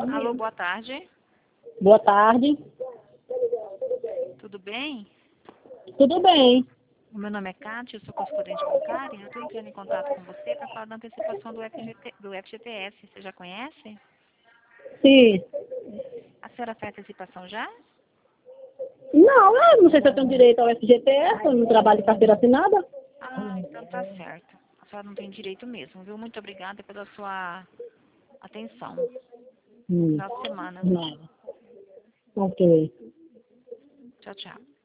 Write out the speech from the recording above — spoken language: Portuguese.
Alô, boa tarde. Boa tarde. Tudo bem? Tudo bem? O meu nome é Kátia, eu sou correspondente bancária. Eu estou entrando em contato com você para falar da antecipação do FGTS. Você já conhece? Sim. A senhora faz antecipação já? Não, eu não sei se eu tenho direito ao FGTS, eu não trabalho de carteira assinada. Ah, então tá certo. A senhora não tem direito mesmo, viu? Muito obrigada pela sua atenção. Final de semana. Nada. Ok. Tchau, tchau.